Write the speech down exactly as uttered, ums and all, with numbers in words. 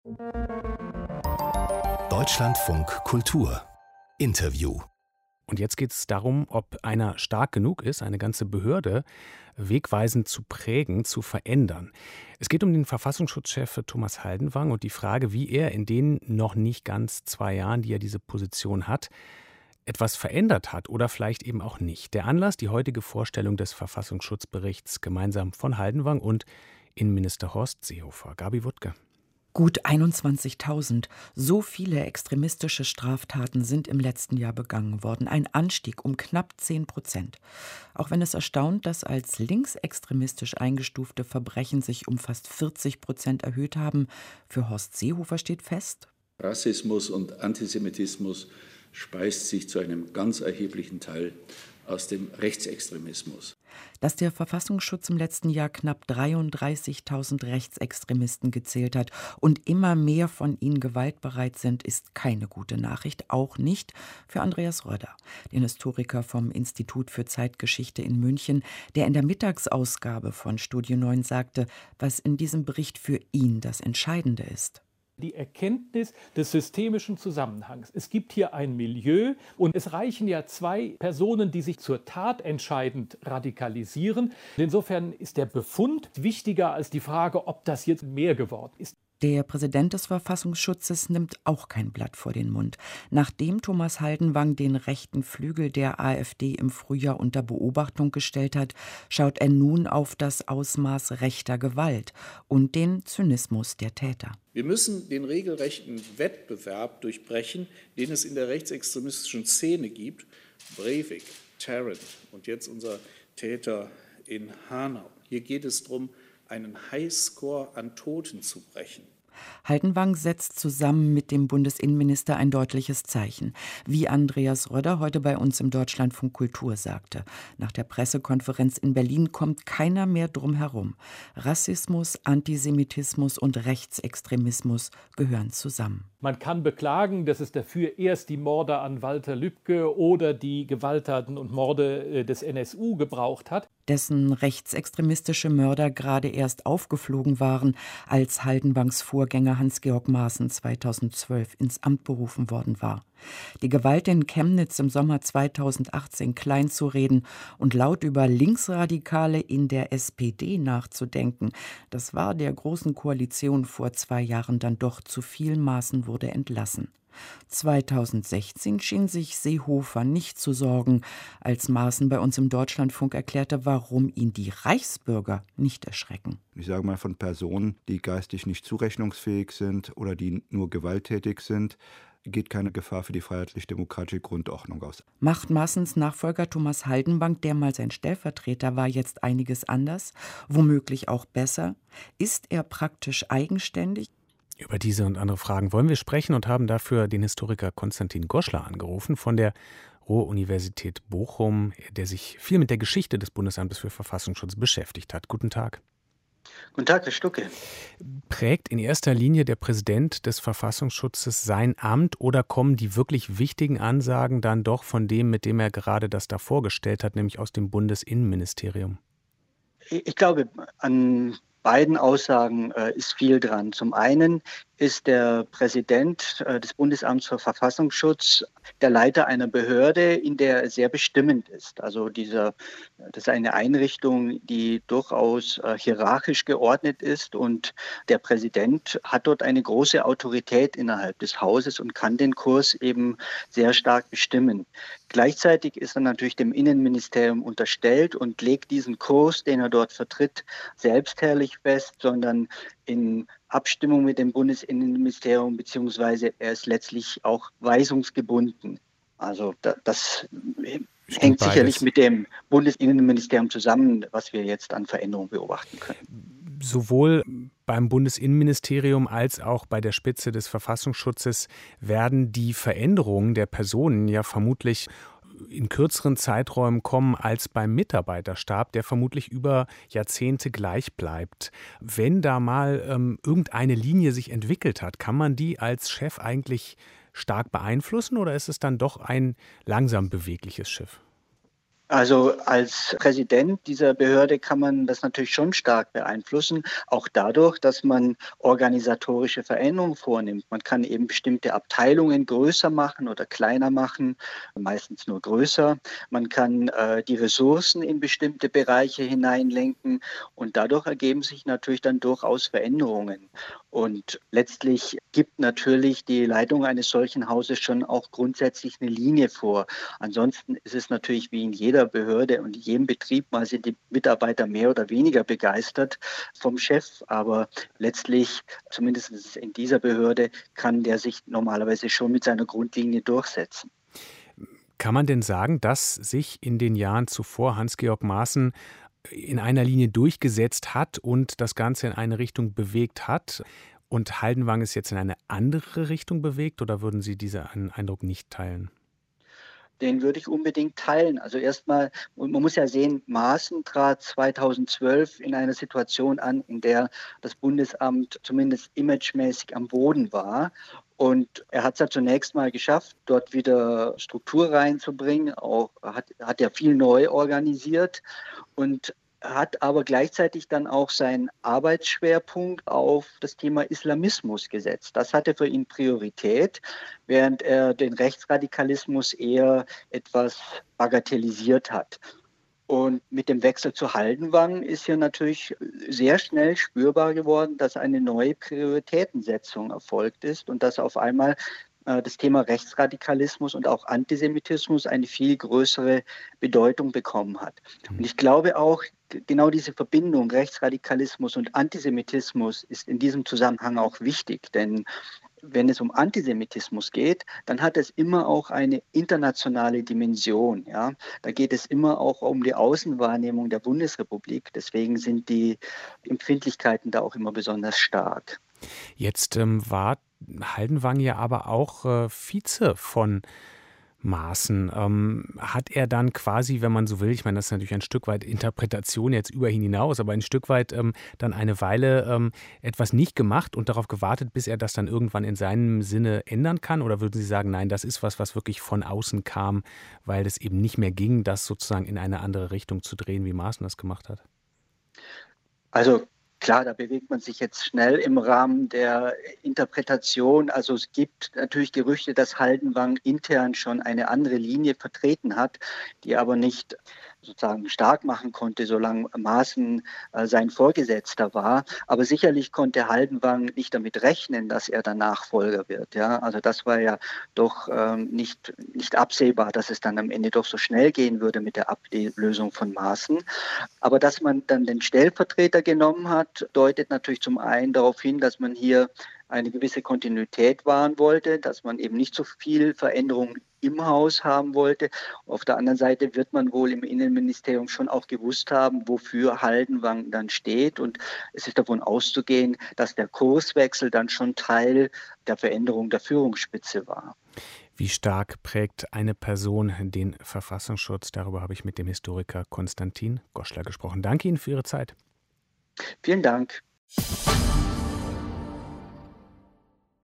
Deutschlandfunk Kultur Interview. Und jetzt geht es darum, ob einer stark genug ist, eine ganze Behörde wegweisend zu prägen, zu verändern. Es geht um den Verfassungsschutzchef Thomas Haldenwang und die Frage, wie er in den noch nicht ganz zwei Jahren, die er diese Position hat, etwas verändert hat oder vielleicht eben auch nicht. Der Anlass, die heutige Vorstellung des Verfassungsschutzberichts gemeinsam von Haldenwang und Innenminister Horst Seehofer. Gabi Wuttke. Gut einundzwanzigtausend. So viele extremistische Straftaten sind im letzten Jahr begangen worden. Ein Anstieg um knapp zehn Prozent. Auch wenn es erstaunt, dass als linksextremistisch eingestufte Verbrechen sich um fast vierzig Prozent erhöht haben, für Horst Seehofer steht fest: Rassismus und Antisemitismus speist sich zu einem ganz erheblichen Teil aus dem Rechtsextremismus. Dass der Verfassungsschutz im letzten Jahr knapp dreiunddreißigtausend Rechtsextremisten gezählt hat und immer mehr von ihnen gewaltbereit sind, ist keine gute Nachricht, auch nicht für Andreas Röder, den Historiker vom Institut für Zeitgeschichte in München, der in der Mittagsausgabe von Studio neun sagte, was in diesem Bericht für ihn das Entscheidende ist. Die Erkenntnis des systemischen Zusammenhangs. Es gibt hier ein Milieu und es reichen ja zwei Personen, die sich zur Tat entscheidend radikalisieren. Insofern ist der Befund wichtiger als die Frage, ob das jetzt mehr geworden ist. Der Präsident des Verfassungsschutzes nimmt auch kein Blatt vor den Mund. Nachdem Thomas Haldenwang den rechten Flügel der AfD im Frühjahr unter Beobachtung gestellt hat, schaut er nun auf das Ausmaß rechter Gewalt und den Zynismus der Täter. Wir müssen den regelrechten Wettbewerb durchbrechen, den es in der rechtsextremistischen Szene gibt. Breivik, Tarrant und jetzt unser Täter in Hanau. Hier geht es darum, einen Highscore an Toten zu brechen. Haldenwang setzt zusammen mit dem Bundesinnenminister ein deutliches Zeichen. Wie Andreas Röder heute bei uns im Deutschlandfunk Kultur sagte. Nach der Pressekonferenz in Berlin kommt keiner mehr drum herum. Rassismus, Antisemitismus und Rechtsextremismus gehören zusammen. Man kann beklagen, dass es dafür erst die Morde an Walter Lübcke oder die Gewalttaten und Morde des N S U gebraucht hat. Dessen rechtsextremistische Mörder gerade erst aufgeflogen waren, als Haldenwangs Vorgänger Hans-Georg Maaßen zweitausendzwölf ins Amt berufen worden war. Die Gewalt in Chemnitz im Sommer zweitausendachtzehn kleinzureden und laut über Linksradikale in der S P D nachzudenken, das war der Großen Koalition vor zwei Jahren dann doch zu viel. Maaßen wurde entlassen. zweitausendsechzehn schien sich Seehofer nicht zu sorgen, als Maaßen bei uns im Deutschlandfunk erklärte, warum ihn die Reichsbürger nicht erschrecken. Ich sage mal von Personen, die geistig nicht zurechnungsfähig sind oder die nur gewalttätig sind, geht keine Gefahr für die freiheitlich-demokratische Grundordnung aus. Macht Maaßens Nachfolger Thomas Haldenwang, der mal sein Stellvertreter war, jetzt einiges anders, womöglich auch besser? Ist er praktisch eigenständig? Über diese und andere Fragen wollen wir sprechen und haben dafür den Historiker Konstantin Goschler angerufen von der Ruhr-Universität Bochum, der sich viel mit der Geschichte des Bundesamtes für Verfassungsschutz beschäftigt hat. Guten Tag. Guten Tag, Herr Stucke. Prägt in erster Linie der Präsident des Verfassungsschutzes sein Amt oder kommen die wirklich wichtigen Ansagen dann doch von dem, mit dem er gerade das da vorgestellt hat, nämlich aus dem Bundesinnenministerium? Ich glaube, an beiden Aussagen äh, ist viel dran. Zum einen ist der Präsident äh, des Bundesamts für Verfassungsschutz der Leiter einer Behörde, in der er sehr bestimmend ist. Also dieser, das ist eine Einrichtung, die durchaus äh, hierarchisch geordnet ist und der Präsident hat dort eine große Autorität innerhalb des Hauses und kann den Kurs eben sehr stark bestimmen. Gleichzeitig ist er natürlich dem Innenministerium unterstellt und legt diesen Kurs, den er dort vertritt, selbstherrlich fest, sondern in Abstimmung mit dem Bundesinnenministerium, beziehungsweise er ist letztlich auch weisungsgebunden. Also da, das Stimmt hängt beides. Sicherlich mit dem Bundesinnenministerium zusammen, was wir jetzt an Veränderungen beobachten können. Sowohl beim Bundesinnenministerium als auch bei der Spitze des Verfassungsschutzes werden die Veränderungen der Personen ja vermutlich in kürzeren Zeiträumen kommen als beim Mitarbeiterstab, der vermutlich über Jahrzehnte gleich bleibt. Wenn da mal ähm, irgendeine Linie sich entwickelt hat, kann man die als Chef eigentlich stark beeinflussen oder ist es dann doch ein langsam bewegliches Schiff? Also als Präsident dieser Behörde kann man das natürlich schon stark beeinflussen, auch dadurch, dass man organisatorische Veränderungen vornimmt. Man kann eben bestimmte Abteilungen größer machen oder kleiner machen, meistens nur größer. Man kann äh, die Ressourcen in bestimmte Bereiche hineinlenken und dadurch ergeben sich natürlich dann durchaus Veränderungen. Und letztlich gibt natürlich die Leitung eines solchen Hauses schon auch grundsätzlich eine Linie vor. Ansonsten ist es natürlich wie in jeder Behörde und jedem Betrieb, mal sind die Mitarbeiter mehr oder weniger begeistert vom Chef, aber letztlich, zumindest in dieser Behörde, kann der sich normalerweise schon mit seiner Grundlinie durchsetzen. Kann man denn sagen, dass sich in den Jahren zuvor Hans-Georg Maaßen in einer Linie durchgesetzt hat und das Ganze in eine Richtung bewegt hat und Haldenwang es jetzt in eine andere Richtung bewegt, oder würden Sie diesen Eindruck nicht teilen? Den würde ich unbedingt teilen. Also erstmal, man muss ja sehen, Maaßen trat zweitausendzwölf in einer Situation an, in der das Bundesamt zumindest imagemäßig am Boden war. Und er hat es ja zunächst mal geschafft, dort wieder Struktur reinzubringen. Auch hat, hat ja viel neu organisiert und hat aber gleichzeitig dann auch seinen Arbeitsschwerpunkt auf das Thema Islamismus gesetzt. Das hatte für ihn Priorität, während er den Rechtsradikalismus eher etwas bagatellisiert hat. Und mit dem Wechsel zu Haldenwang ist hier natürlich sehr schnell spürbar geworden, dass eine neue Prioritätensetzung erfolgt ist und dass auf einmal das Thema Rechtsradikalismus und auch Antisemitismus eine viel größere Bedeutung bekommen hat. Und ich glaube auch, genau diese Verbindung Rechtsradikalismus und Antisemitismus ist in diesem Zusammenhang auch wichtig, denn wenn es um Antisemitismus geht, dann hat es immer auch eine internationale Dimension. Ja? Da geht es immer auch um die Außenwahrnehmung der Bundesrepublik. Deswegen sind die Empfindlichkeiten da auch immer besonders stark. Jetzt ähm, war Haldenwang ja aber auch äh, Vize von Maaßen. Ähm, hat er dann quasi, wenn man so will, ich meine, das ist natürlich ein Stück weit Interpretation jetzt über ihn hinaus, aber ein Stück weit ähm, dann eine Weile ähm, etwas nicht gemacht und darauf gewartet, bis er das dann irgendwann in seinem Sinne ändern kann? Oder würden Sie sagen, nein, das ist was, was wirklich von außen kam, weil es eben nicht mehr ging, das sozusagen in eine andere Richtung zu drehen, wie Maaßen das gemacht hat? Also klar, da bewegt man sich jetzt schnell im Rahmen der Interpretation. Also es gibt natürlich Gerüchte, dass Haldenwang intern schon eine andere Linie vertreten hat, die aber nicht sozusagen stark machen konnte, solange Maaßen äh, sein Vorgesetzter war. Aber sicherlich konnte Haldenwang nicht damit rechnen, dass er der Nachfolger wird. Ja? Also das war ja doch ähm, nicht, nicht absehbar, dass es dann am Ende doch so schnell gehen würde mit der Ablösung von Maaßen. Aber dass man dann den Stellvertreter genommen hat, deutet natürlich zum einen darauf hin, dass man hier eine gewisse Kontinuität wahren wollte, dass man eben nicht so viel Veränderung im Haus haben wollte. Auf der anderen Seite wird man wohl im Innenministerium schon auch gewusst haben, wofür Haldenwang dann steht. Und es ist davon auszugehen, dass der Kurswechsel dann schon Teil der Veränderung der Führungsspitze war. Wie stark prägt eine Person den Verfassungsschutz? Darüber habe ich mit dem Historiker Konstantin Goschler gesprochen. Danke Ihnen für Ihre Zeit. Vielen Dank.